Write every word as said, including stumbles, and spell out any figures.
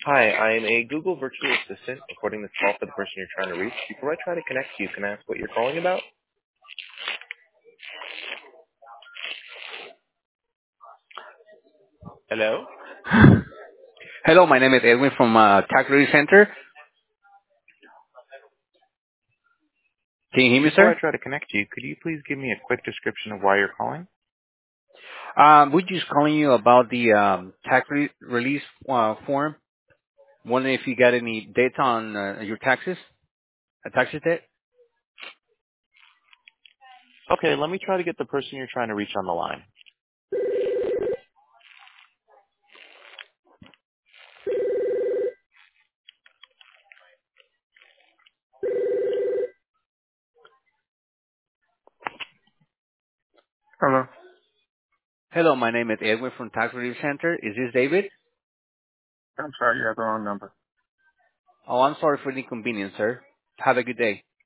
Hi, I'm a Google virtual assistant recording this call for the person you're trying to reach. Before I try to connect you, can I ask what you're calling about? Hello? Hello, my name is Edwin from uh, Tax Relief Center. Can you hear me, Before I sir? try to connect you, could you please give me a quick description of why you're calling? Um, we're just calling you about the um, tax re- release uh, form. Wondering if you got any data on uh, your taxes, a taxes debt. Okay, let me try to get the person you're trying to reach on the line. Hello. Hello, my name is Edwin from Tax Relief Center. Is this David? I'm sorry, you have the wrong number. Oh, I'm sorry for the inconvenience, sir. Have a good day.